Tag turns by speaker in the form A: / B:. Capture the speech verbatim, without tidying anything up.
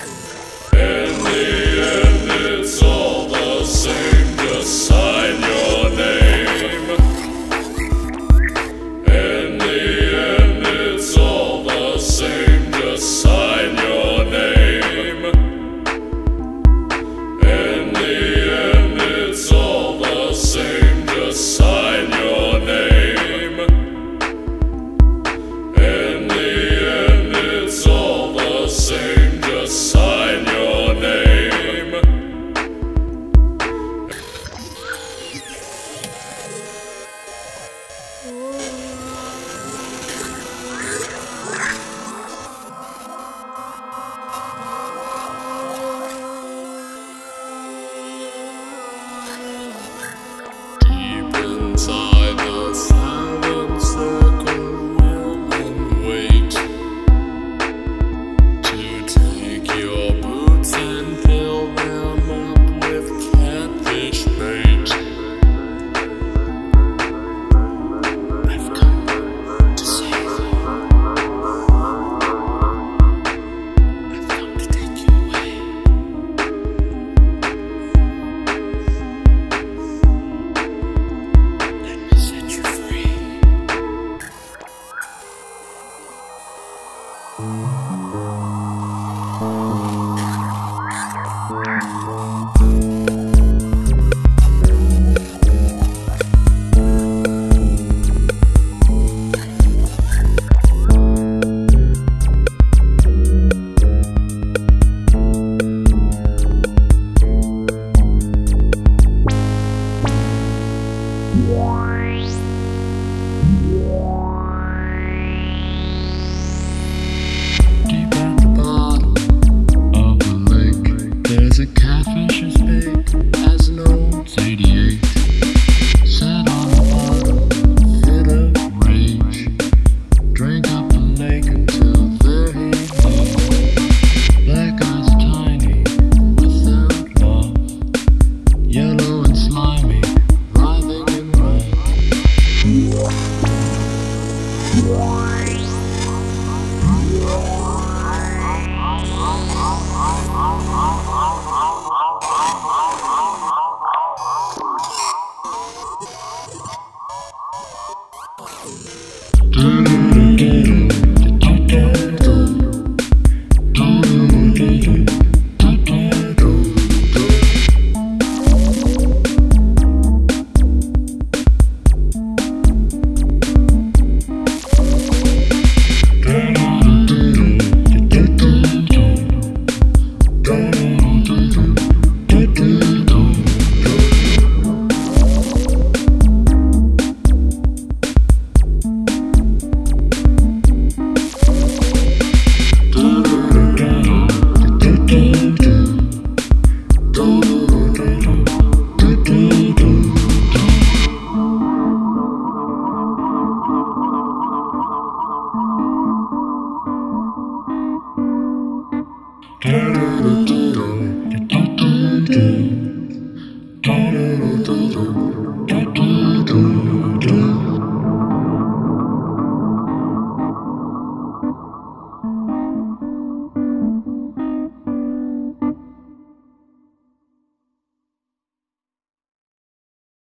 A: In the end, it's all the same, just sign your name. In the end, it's all the same, just sign your name. In the end, it's all the same, just sign your name. In the end, it's all the same, just sign your name. Deep inside the silent circle, we'll wait to take your boots and fill them up with catfish bait. I've come to save you. I've come to take you away. Let me set you free. Deep at the bottom of the lake, there's a catfish as big as an old eighty-eight. Sat on the bottom, fit of rage, drank up the lake until there he lay. Black eyes tiny, without love, yellow and slimy, writhing in red. Do do do do.